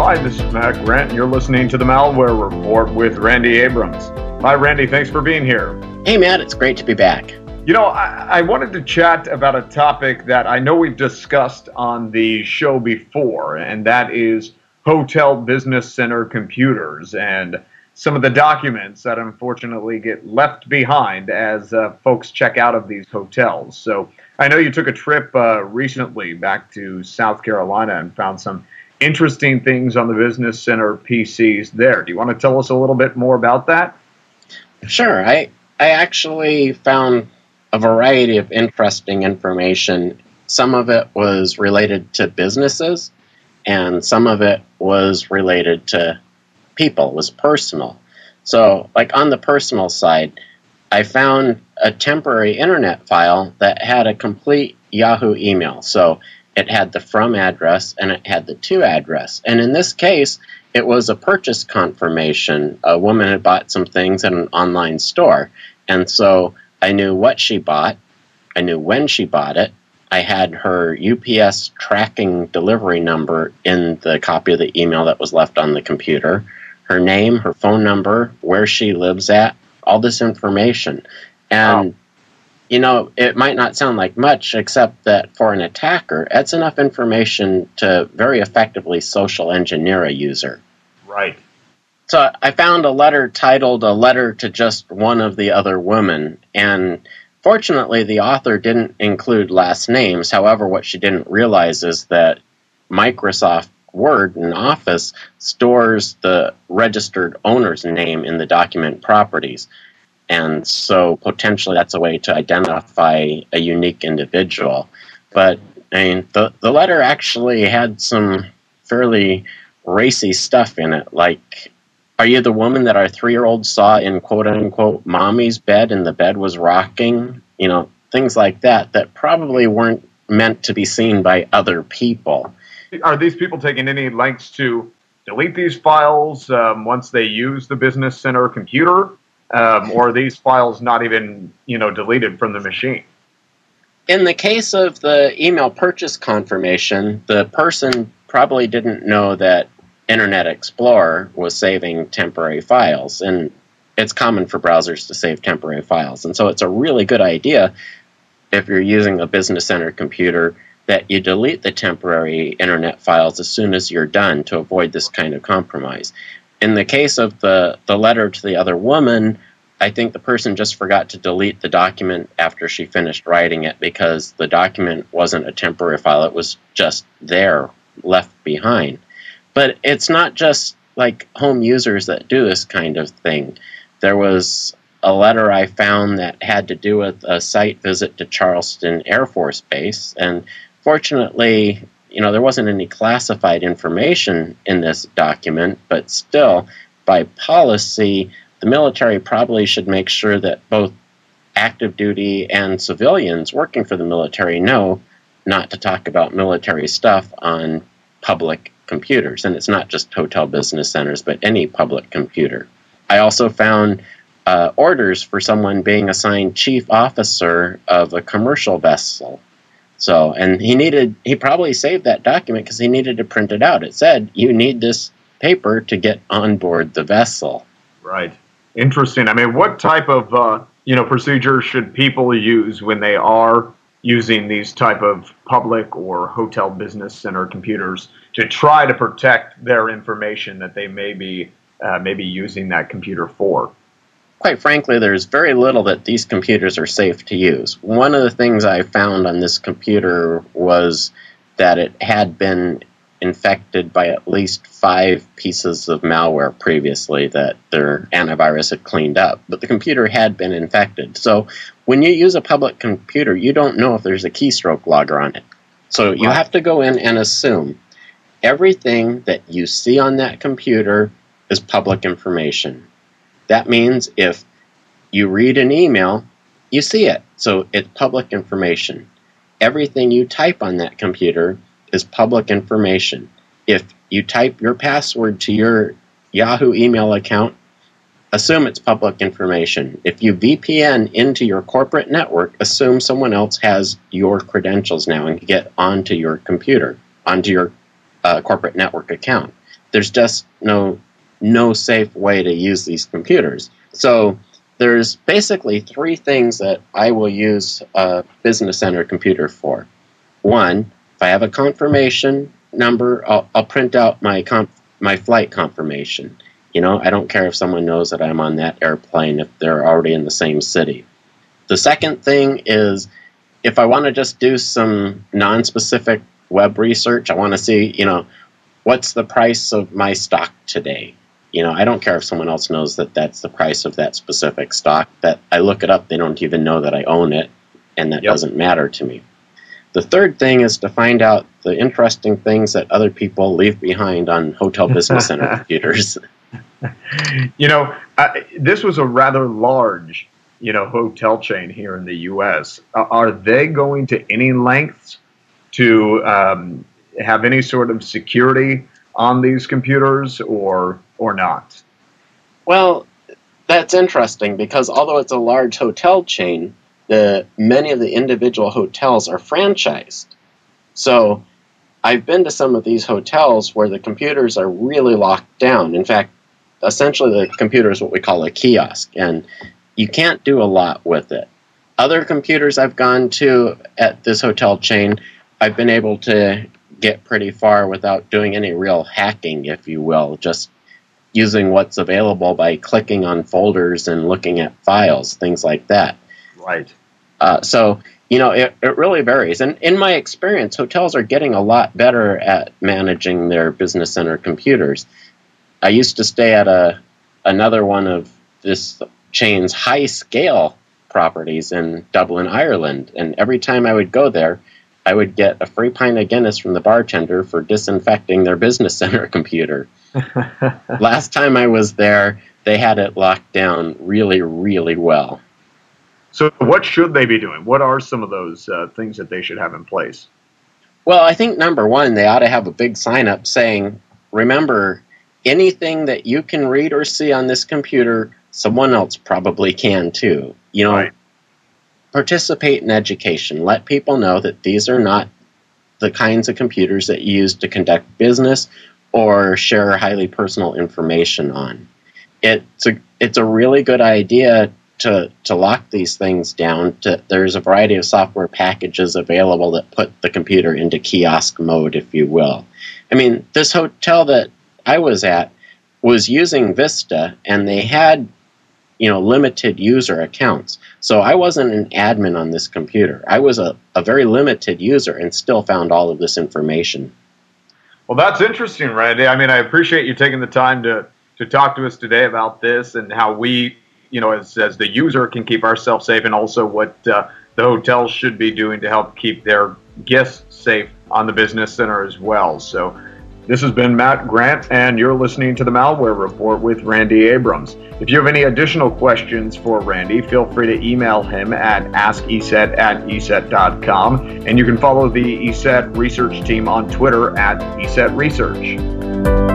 Hi, this is Matt Grant, and you're listening to the Malware Report with Randy Abrams. Hi, Randy. Thanks for being here. Hey, Matt. It's great to be back. You know, I wanted to chat about a topic that I know we've discussed on the show before, and that is hotel business center computers and some of the documents that unfortunately get left behind as folks check out of these hotels. So I know you took a trip recently back to South Carolina and found some interesting things on the business center PCs there. Do you want to tell us a little bit more about that? Sure. I actually found a variety of interesting information. Some of it was related to businesses, and some of it was related to people. It was personal. So, like on the personal side, I found a temporary internet file that had a complete Yahoo email. So it had the from address and it had the to address. And in this case, it was a purchase confirmation. A woman had bought some things at an online store. And so I knew what she bought. I knew when she bought it. I had her UPS tracking delivery number in the copy of the email that was left on the computer. Her name, her phone number, where she lives at, all this information. And, you know, it might not sound like much, except that for an attacker, that's enough information to very effectively social engineer a user. Right. So I found a letter titled A Letter to Just One of the Other Women, and fortunately the author didn't include last names. However, what she didn't realize is that Microsoft Word and Office stores the registered owner's name in the document properties. And so potentially that's a way to identify a unique individual. But I mean, the letter actually had some fairly racy stuff in it, like, are you the woman that our 3-year-old saw in quote-unquote mommy's bed and the bed was rocking? You know, things like that probably weren't meant to be seen by other people. Are these people taking any lengths to delete these files once they use the business center computer? Or are these files not even, deleted from the machine? In the case of the email purchase confirmation, the person probably didn't know that Internet Explorer was saving temporary files, and it's common for browsers to save temporary files. And so it's a really good idea, if you're using a business center computer, that you delete the temporary internet files as soon as you're done to avoid this kind of compromise. In the case of the letter to the other woman, I think the person just forgot to delete the document after she finished writing it because the document wasn't a temporary file. It was just there, left behind. But it's not just like home users that do this kind of thing. There was a letter I found that had to do with a site visit to Charleston Air Force Base, and fortunately, there wasn't any classified information in this document, but still, by policy, the military probably should make sure that both active duty and civilians working for the military know not to talk about military stuff on public computers. And it's not just hotel business centers, but any public computer. I also found orders for someone being assigned chief officer of a commercial vessel. So, and he probably saved that document because he needed to print it out. It said, you need this paper to get on board the vessel. Right. Interesting. I mean, what type of, procedures should people use when they are using these type of public or hotel business center computers to try to protect their information that they may be using that computer for? Quite frankly, there's very little that these computers are safe to use. One of the things I found on this computer was that it had been infected by at least 5 pieces of malware previously that their antivirus had cleaned up. But the computer had been infected. So when you use a public computer, you don't know if there's a keystroke logger on it. So you have to go in and assume everything that you see on that computer is public information. That means if you read an email, you see it. So it's public information. Everything you type on that computer is public information. If you type your password to your Yahoo email account, assume it's public information. If you VPN into your corporate network, assume someone else has your credentials now and can get onto your computer, onto your corporate network account. there's just no safe way to use these computers. So there's basically three things that I will use a business center computer for. One, if I have a confirmation number, I'll print out my flight confirmation. I don't care if someone knows that I'm on that airplane if they're already in the same city. The second thing is, if I want to just do some non-specific web research, I want to see, what's the price of my stock today? I don't care if someone else knows that that's the price of that specific stock. That I look it up, they don't even know that I own it, and that doesn't matter to me. The third thing is to find out the interesting things that other people leave behind on hotel business center computers. This was a rather large, hotel chain here in the U.S. Are they going to any lengths to have any sort of security on these computers or not? Well, that's interesting because although it's a large hotel chain, many of the individual hotels are franchised. So I've been to some of these hotels where the computers are really locked down. In fact, essentially the computer is what we call a kiosk, and you can't do a lot with it. Other computers I've gone to at this hotel chain, I've been able to get pretty far without doing any real hacking, if you will, just using what's available by clicking on folders and looking at files, things like that. Right. So, it really varies. And in my experience, hotels are getting a lot better at managing their business center computers. I used to stay at another one of this chain's high-scale properties in Dublin, Ireland. And every time I would go there, I would get a free pint of Guinness from the bartender for disinfecting their business center computer. Last time I was there, they had it locked down really, really well. So what should they be doing? What are some of those things that they should have in place? Well, I think number one, they ought to have a big sign up saying, remember, anything that you can read or see on this computer, someone else probably can too. Right. Participate in education. Let people know that these are not the kinds of computers that you use to conduct business or share highly personal information on. It's a really good idea to lock these things down. There's a variety of software packages available that put the computer into kiosk mode, if you will. I mean, this hotel that I was at was using Vista, and they had limited user accounts. So I wasn't an admin on this computer. I was a very limited user and still found all of this information. Well, that's interesting, Randy. I mean, I appreciate you taking the time to talk to us today about this and how we, as the user, can keep ourselves safe, and also what the hotels should be doing to help keep their guests safe on the business center as well. So this has been Matt Grant, and you're listening to the Malware Report with Randy Abrams. If you have any additional questions for Randy, feel free to email him at askeset@eset.com, and you can follow the ESET research team on Twitter at ESET Research.